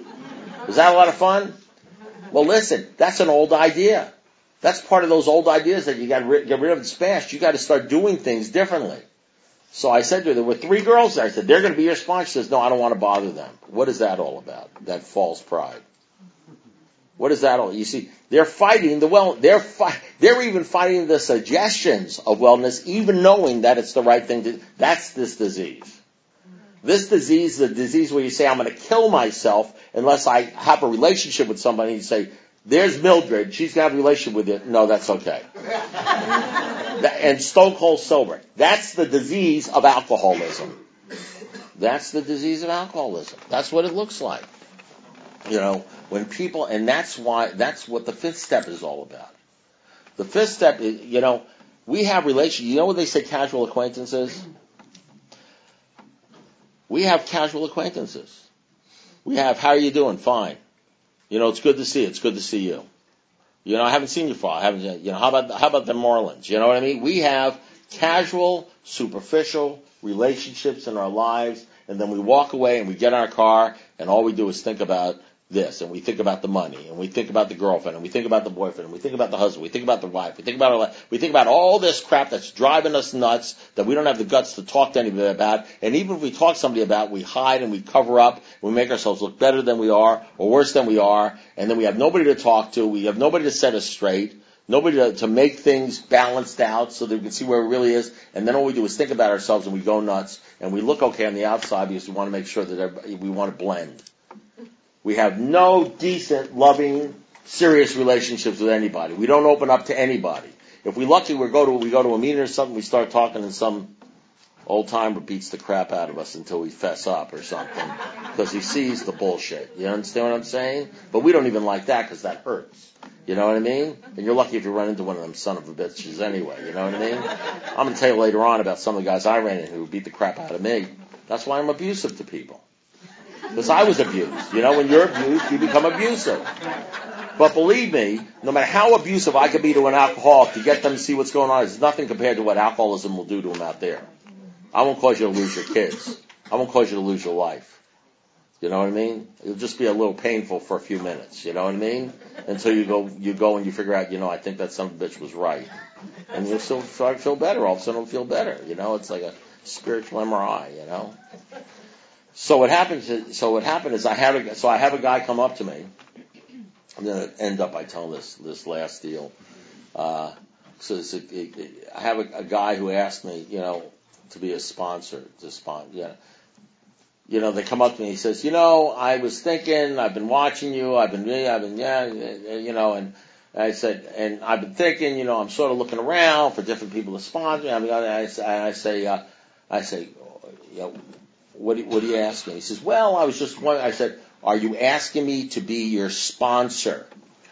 Is that a lot of fun? Well, listen, that's an old idea. That's part of those old ideas that you got to get rid of and smash. You got to start doing things differently. So I said to her, there were three girls there. I said, they're going to be your sponsor. She says, no, I don't want to bother them. What is that all about? That false pride. What is that all? You see, they're fighting the well. They're fi- They're even fighting the suggestions of wellness, even knowing that it's the right thing to. That's this disease. This disease is a disease where you say, I'm going to kill myself unless I have a relationship with somebody. And you say, there's Mildred. She's going to have a relationship with you. No, that's okay. And stone cold sober. That's the disease of alcoholism. That's the disease of alcoholism. That's what it looks like. You know, when people, and that's why, that's what the fifth step is all about. The fifth step is, you know, we have relationships. You know what they say casual acquaintances? We have casual acquaintances. We have, how are you doing? Fine. You know, it's good to see you. It's good to see you. You know, I haven't seen you for, I haven't, you know, how about, how about the Marlins? You know what I mean? We have casual, superficial relationships in our lives, and then we walk away and we get in our car, and all we do is think about this, and we think about the money, and we think about the girlfriend, and we think about the boyfriend, and we think about the husband, we think about the wife, we think about our life, we think about all this crap that's driving us nuts that we don't have the guts to talk to anybody about, and even if we talk to somebody about, we hide and we cover up, we make ourselves look better than we are, or worse than we are, and then we have nobody to talk to, we have nobody to set us straight, nobody to, to make things balanced out so that we can see where it really is, and then all we do is think about ourselves and we go nuts, and we look okay on the outside because we want to make sure that we want to blend. We have no decent, loving, serious relationships with anybody. We don't open up to anybody. If we're lucky, we go to we go to a meeting or something, we start talking in some old timer beats the crap out of us until we fess up or something, because he sees the bullshit. You understand what I'm saying? But we don't even like that because that hurts. You know what I mean? And you're lucky if you run into one of them son of a bitches anyway. You know what I mean? I'm going to tell you later on about some of the guys I ran into who beat the crap out of me. That's why I'm abusive to people. Because I was abused. You know, when you're abused, you become abusive. But believe me, no matter how abusive I could be to an alcoholic to get them to see what's going on, it's nothing compared to what alcoholism will do to them out there. I won't cause you to lose your kids. I won't cause you to lose your life. You know what I mean? It'll just be a little painful for a few minutes. You know what I mean? Until you go, you go and you figure out, you know, I think that son of a bitch was right. And you'll still start to feel better. All of a sudden it'll feel better. You know, it's like a spiritual M R I, you know? So what happens is, so what happened is I had a, so I have a guy come up to me. I'm going to end up by telling this, this last deal. Uh, so it's a, it, it, I have a, a guy who asked me, you know, to be a sponsor, to sponsor, yeah. You know, they come up to me, he says, you know, I was thinking, I've been watching you, I've been, I've been, yeah, you know, and I said, and I've been thinking, you know, I'm sort of looking around for different people to sponsor. I mean, I, I, I say, uh, I say, you know, what do, what do you ask me? He says, well, I was just wondering, I said, are you asking me to be your sponsor?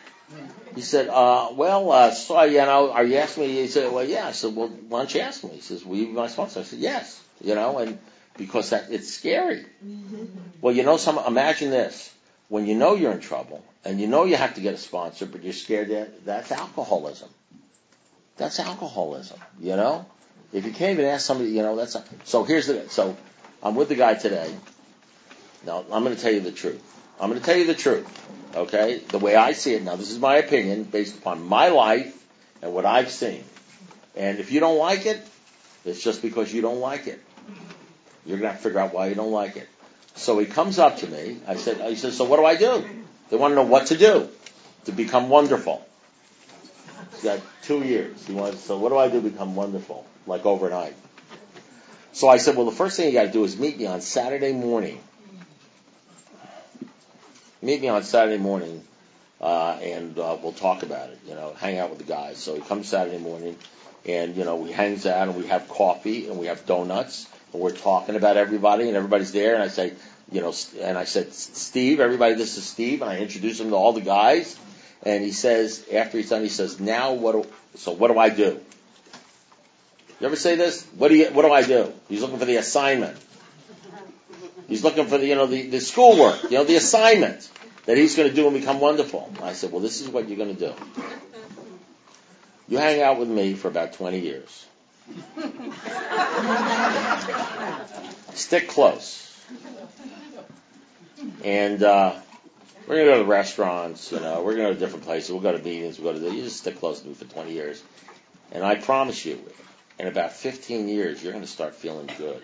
He said, uh, well, uh, so, you know, are you asking me? He said, well, yeah. I said, well, why don't you ask me? He says, will you be my sponsor? I said, yes, you know, and because that, it's scary. Well, you know, some, imagine this. When you know you're in trouble, and you know you have to get a sponsor, but you're scared, that that's alcoholism. That's alcoholism, you know? If you can't even ask somebody, you know, that's... A, so here's the... So I'm with the guy today. Now, I'm going to tell you the truth. I'm going to tell you the truth, okay? The way I see it. Now, this is my opinion based upon my life and what I've seen. And if you don't like it, it's just because you don't like it. You're going to have to figure out why you don't like it. So he comes up to me. I said, he says, so what do I do? They want to know what to do to become wonderful. He's got two years. He wants, so what do I do to become wonderful? Like overnight. So I said, well, the first thing you got to do is meet me on Saturday morning. Meet me on Saturday morning, uh, and uh, we'll talk about it, you know, hang out with the guys. So he comes Saturday morning, and, you know, we hangs out, and we have coffee, and we have donuts, and we're talking about everybody, and everybody's there, and I say, you know, and I said, Steve, everybody, this is Steve, and I introduce him to all the guys, and he says, after he's done, he says, now what do, so what do I do? You ever say this? What do you, what do I do? He's looking for the assignment. He's looking for the, you know, the, the schoolwork, you know, the assignment that he's going to do and become wonderful. I said, well, this is what you're going to do. You hang out with me for about twenty years. Stick close. And, uh, we're going to go to restaurants, you know, we're going to go to different places. We'll go to meetings, we'll go to the, you just stick close to me for twenty years. And I promise you, in about fifteen years, you're going to start feeling good.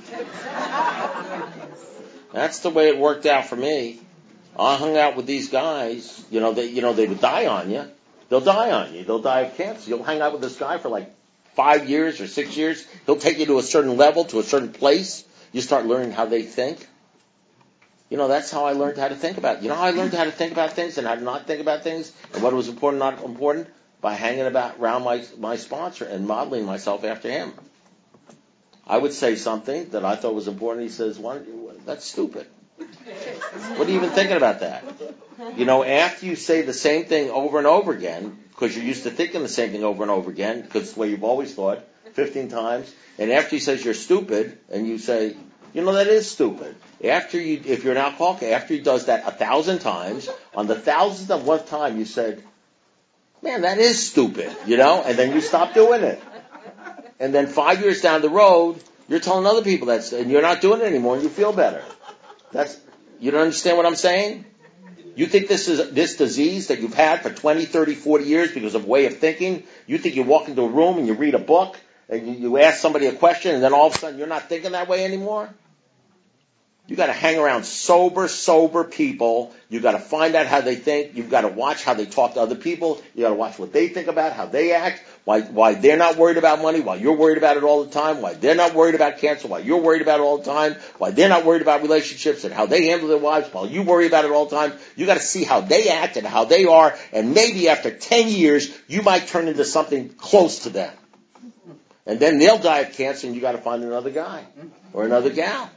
That's the way it worked out for me. I hung out with these guys, you know, they, you know, they would die on you. They'll die on you. They'll die of cancer. You'll hang out with this guy for like five years or six years. He'll take you to a certain level, to a certain place. You start learning how they think. You know, that's how I learned how to think about it. You know how I learned how to think about things and how to not think about things and what was important, not important? By hanging about around my, my sponsor and modeling myself after him. I would say something that I thought was important. He says, "Why don't you, that's stupid. What are you even thinking about that?" You know, after you say the same thing over and over again, because you're used to thinking the same thing over and over again, because it's the way you've always thought, fifteen times, and after he says you're stupid, and you say, you know, that is stupid. After you, if you're an alcoholic, after he does that a thousand times, on the thousandth and one time you said, man, that is stupid, you know, and then you stop doing it. And then five years down the road, you're telling other people that, and you're not doing it anymore, and you feel better. That's, you don't understand what I'm saying? You think this is this disease that you've had for twenty, thirty, forty years because of way of thinking? You think you walk into a room and you read a book and you, you ask somebody a question and then all of a sudden you're not thinking that way anymore? You got to hang around sober, sober people. You got to find out how they think. You've got to watch how they talk to other people. You got to watch what they think about, how they act, why why they're not worried about money, why you're worried about it all the time, why they're not worried about cancer, why you're worried about it all the time, why they're not worried about relationships and how they handle their wives, while you worry about it all the time. You got to see how they act and how they are, and maybe after ten years, you might turn into something close to them. And then they'll die of cancer and you got to find another guy or another gal.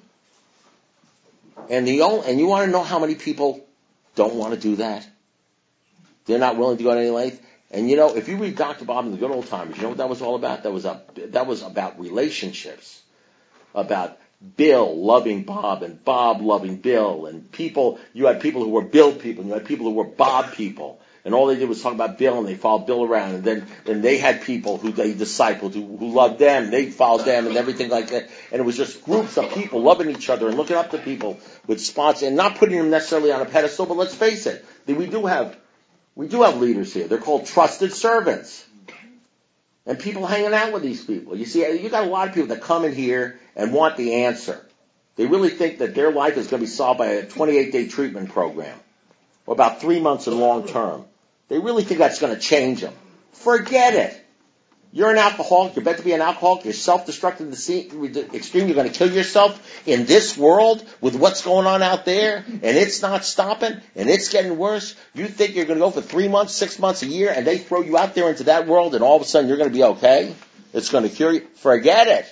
And the only, and you want to know how many people don't want to do that? They're not willing to go to any length. And you know, if you read Doctor Bob and the Good Old Timers, you know what that was all about? That was a, that was about relationships, about Bill loving Bob and Bob loving Bill, and people. You had people who were Bill people, and you had people who were Bob people, and all they did was talk about Bill, and they followed Bill around, and then and they had people who they discipled, who, who loved them, and they followed them, and everything like that. And it was just groups of people loving each other and looking up to people with spots, and not putting them necessarily on a pedestal. But let's face it, we do have we do have leaders here. They're called trusted servants. And people hanging out with these people. You see, you got a lot of people that come in here and want the answer. They really think that their life is going to be solved by a twenty-eight day treatment program, or about three months in long term. They really think that's going to change them. Forget it. You're an alcoholic. You're meant to be an alcoholic. You're self-destructive to the extreme. You're going to kill yourself in this world with what's going on out there, and it's not stopping, and it's getting worse. You think you're going to go for three months, six months, a year, and they throw you out there into that world, and all of a sudden you're going to be okay? It's going to cure you? Forget it.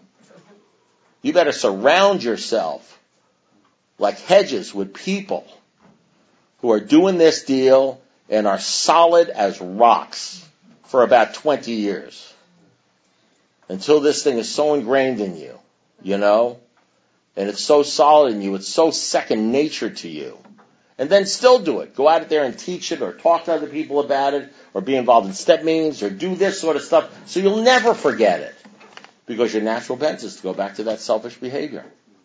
You better surround yourself like hedges with people who are doing this deal and are solid as rocks for about twenty years. Until this thing is so ingrained in you, you know, and it's so solid in you, it's so second nature to you. And then still do it. Go out there and teach it, or talk to other people about it, or be involved in step meetings, or do this sort of stuff, so you'll never forget it. Because your natural bent is to go back to that selfish behavior.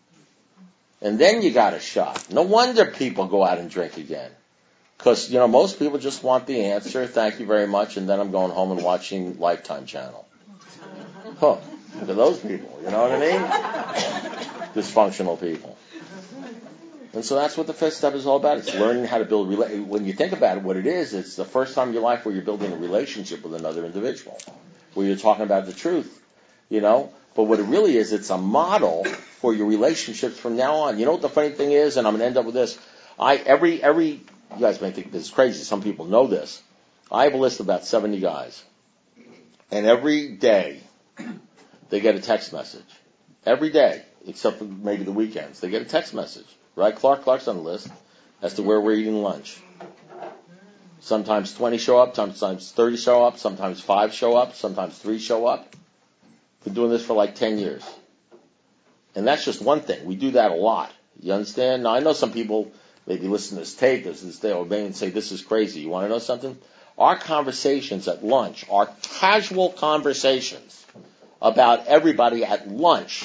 And then you got a shot. No wonder people go out and drink again. Because, you know, most people just want the answer, thank you very much, and then I'm going home and watching Lifetime Channel. Huh. Look at those people, you know what I mean? Dysfunctional people. And so that's what the fifth step is all about. It's learning how to build, rela- when you think about it, what it is, it's the first time in your life where you're building a relationship with another individual, where you're talking about the truth, you know? But what it really is, it's a model for your relationships from now on. You know what the funny thing is, and I'm going to end up with this, I, every, every, you guys may think this is crazy, some people know this, I have a list of about seventy guys. And every day, they get a text message. Every day, except for maybe the weekends, they get a text message. Right? Clark Clark's on the list as to where we're eating lunch. Sometimes twenty show up, sometimes thirty show up, sometimes five show up, sometimes three show up. Been doing this for like ten years. And that's just one thing. We do that a lot. You understand? Now, I know some people maybe listen to this tape, this is they obey and say, this is crazy. You want to know something? Our conversations at lunch, our casual conversations about everybody at lunch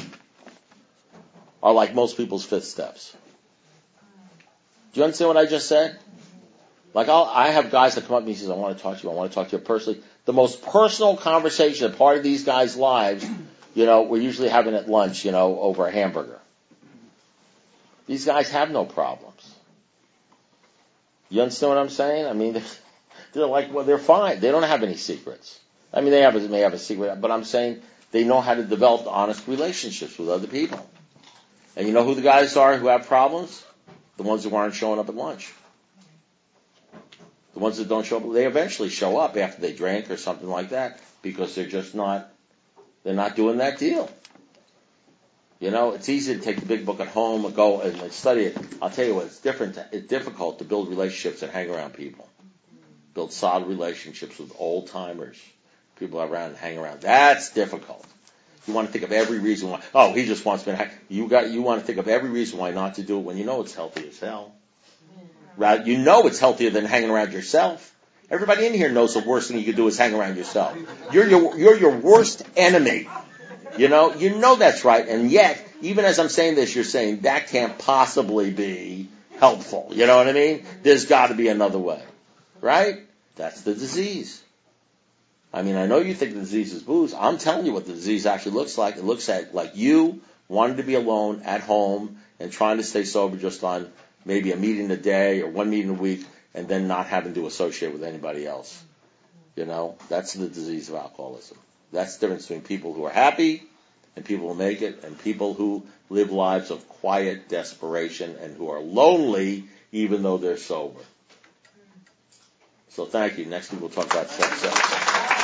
are like most people's fifth steps. Do you understand what I just said? Like I'll, I have guys that come up to me and say, I want to talk to you, I want to talk to you personally. The most personal conversation, a part of these guys' lives, you know, we're usually having at lunch, you know, over a hamburger. These guys have no problems. You understand what I'm saying? I mean, they're, they're like, well, they're fine. They don't have any secrets. I mean, they have, may have a secret, but I'm saying they know how to develop honest relationships with other people. And you know who the guys are who have problems? The ones who aren't showing up at lunch. The ones that don't show up, they eventually show up after they drink or something like that because they're just not, they're not doing that deal. You know, it's easy to take the big book at home and go and study it. I'll tell you what, it's different. It's difficult to build relationships and hang around people. Build solid relationships with old timers, people around and hang around. That's difficult. You want to think of every reason why. Oh, he just wants me to hang. You got. You want to think of every reason why not to do it when you know it's healthy as hell. Right? You know it's healthier than hanging around yourself. Everybody in here knows the worst thing you could do is hang around yourself. You're your you're your worst enemy. You know, you know that's right, and yet, even as I'm saying this, you're saying that can't possibly be helpful. You know what I mean? There's got to be another way, right? That's the disease. I mean, I know you think the disease is booze. I'm telling you what the disease actually looks like. It looks at like you wanting to be alone at home and trying to stay sober just on maybe a meeting a day or one meeting a week, and then not having to associate with anybody else. You know, that's the disease of alcoholism. That's the difference between people who are happy and people who make it, and people who live lives of quiet desperation and who are lonely even though they're sober. So thank you. Next week we'll talk about sex.